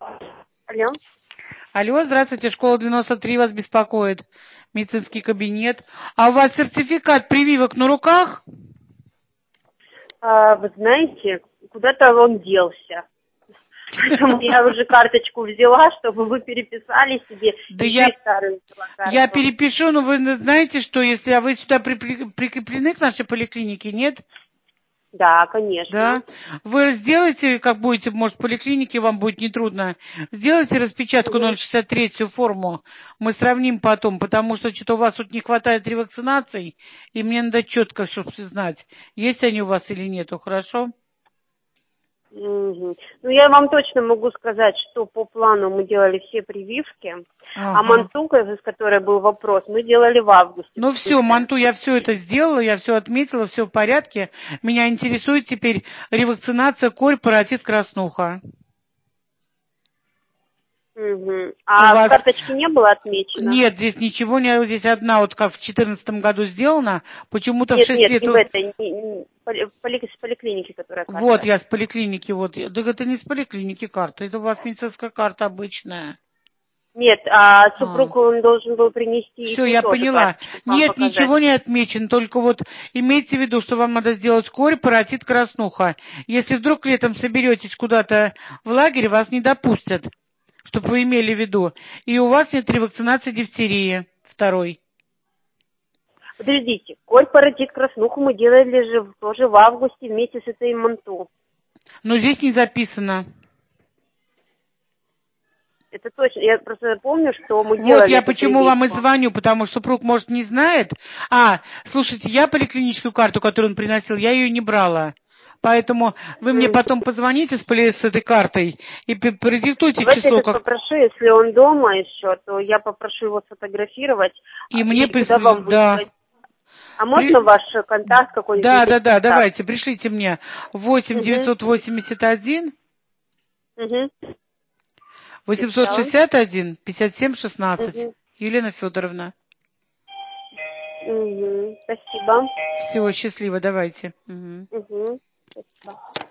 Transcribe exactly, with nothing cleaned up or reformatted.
Алло. Алло, здравствуйте, школа девяносто три вас беспокоит, медицинский кабинет. А у вас сертификат прививок на руках? А, вы знаете, куда-то он делся. Поэтому я уже карточку взяла, чтобы вы переписали себе Да еще я, и старую карту. я перепишу, но вы знаете, что если а вы сюда припри- прикреплены к нашей поликлинике, нет? Да, конечно. Да. Вы сделаете, как будете, может, в поликлинике вам будет нетрудно, сделайте распечатку Угу. ноль шестьдесят три форму, мы сравним потом, потому что что-то у вас тут не хватает ревакцинаций, и мне надо четко, чтобы знать, есть они у вас или нету, хорошо? Угу. Ну, я вам точно могу сказать, что по плану мы делали все прививки, Ага. а мантука, из которой был вопрос, мы делали в августе. Ну все, Манту, я все это сделала, я все отметила, все в порядке. Меня интересует теперь ревакцинация корь, паротит, краснуха. Угу. А У вас... в карточке не было отмечено? Нет, здесь ничего не... Здесь одна, вот как в четырнадцатом году сделана, почему-то в Нет, шесть нет, лет... не в этой, не, не, поли, поли- с поликлиники, которая карта. Вот, я с поликлиники, вот. Да это не с поликлиники карта, это у вас медицинская карта обычная. Нет, а А. супруг, он должен был принести Все, их я тоже поняла. карточку, вам Нет, показать. ничего не отмечено, только вот имейте в виду, что вам надо сделать корь, паротит, краснуха. Если вдруг летом соберетесь куда-то в лагерь, вас не допустят, чтобы вы имели в виду. И у вас нет ревакцинации дифтерии второй. Подождите, корь, паротит, краснуху мы делали же тоже в августе вместе с этой манту. Но здесь не записано. Это точно. Я просто помню, что мы Вот делали я эту почему вам и прививку. звоню, потому что супруг, может, не знает. А, слушайте, я поликлиническую карту, которую он приносил, я ее не брала. Поэтому вы мне потом позвоните с, поли- с этой картой и п- продиктуйте Давайте число, я сейчас как... попрошу, если он дома еще, то я попрошу его сфотографировать. И а, мне И куда вам прислать, да. выслать? А При... можно ваш контакт какой-нибудь? Да, да, да, контакт? давайте, пришлите мне восемь Угу. девятьсот восемьдесят один Угу. восемьсот Написала. шестьдесят один пятьдесят семь шестнадцать. Угу. Елена Федоровна. Угу. Спасибо. Всего счастливо, давайте. Угу. Угу. Спасибо.